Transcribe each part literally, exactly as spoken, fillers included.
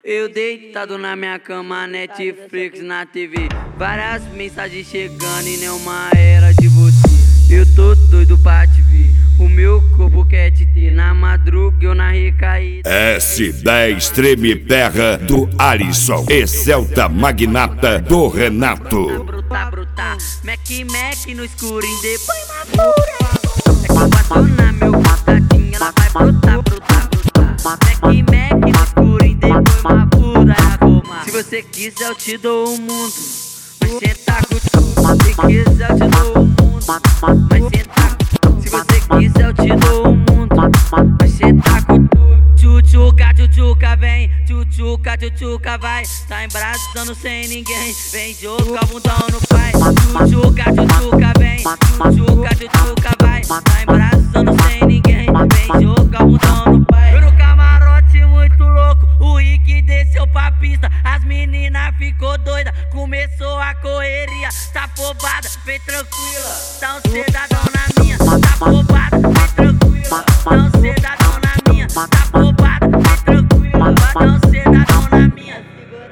Eu deitado na minha cama, Netflix na T V, várias mensagens chegando e nenhuma era de você. Eu tô doido pra te ver, o meu corpo quer te ter. Na madruga eu na recaída. S dez Treme Terra do Alisson e Celta Magnata do Renato. Bruta, bruta, Mac, Mac no escurinho, depois na pura. É que eu passo na meu contatinho, ela vai brotar, brotar, brotar. Mac, Mac no escurinho, depois uma pura é a goma. Se você quiser eu te dou o mundo, mas senta com tudo. Se quiser eu te dou o mundo, mas senta com tudo. Se você quiser eu te dou o mundo, mas senta com tudo. Tchutchuca, tchutchuca, vem, tchutchuca, tchutchuca, vai. Tá embraçando sem ninguém, vem jogar o bundão no pai. Tchutchuca, tchutchuca, vem, tchutchuca, tchutchuca, vai. Tá embraçando sem ninguém, vem jogar o bundão no pai. Eu no camarote muito louco, o Rick desceu pra pista. As meninas ficou doida, começou a correria. Tá afobada, vem tranquila, tá um cidadão na minha. Tá afobada, vem tranquila, tá um cidadão na minha. Tá afobada, vem tranquila, tá um cidadão na minha.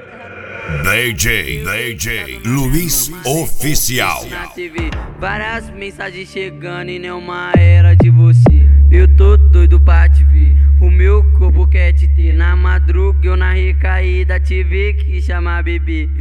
D J, D J Luiz Oficial. Na T V, várias mensagens chegando e nenhuma era de você. Eu tô doido pra te ver, o meu corpo quer te ter. Na madruga eu na recaída tive que chamar bebê.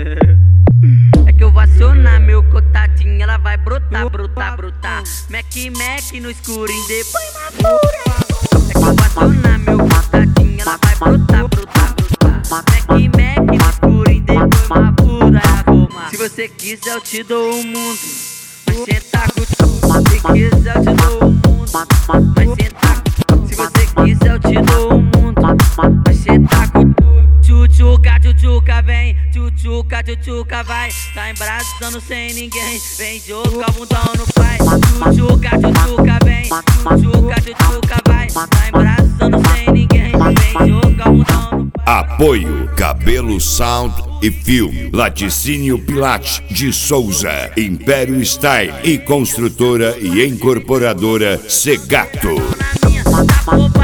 É que eu vou acionar meu contatinho, ela vai brotar, brotar, brotar. Mac, Mac no escurinho, depois na pura. É que eu vou acionar meu contatinho, ela vai brotar, brotar, brotar. Mac, Mac no escurinho, depois uma pura é a goma. Se você quiser eu te dou o mundo, mas senta com tudo. Se quiser eu te dou o mundo, mas senta com tudo. Se você quiser eu te dou o mundo, mas senta com tudo. Tchutchuca, tchutchuca, vem, tchutchuca, tchutchuca, vai. Tá embraçando sem ninguém, vem jogar o bundão no pai. Tchutchuca, tchutchuca, vem, tchutchuca, tchutchuca, vai. Tá embraçando sem ninguém, vem jogar o bundão no pai. Apoio Cabelo Sound e Film, Laticínio Pilate de Souza, Império Style e construtora e incorporadora Segato. Na minha, tá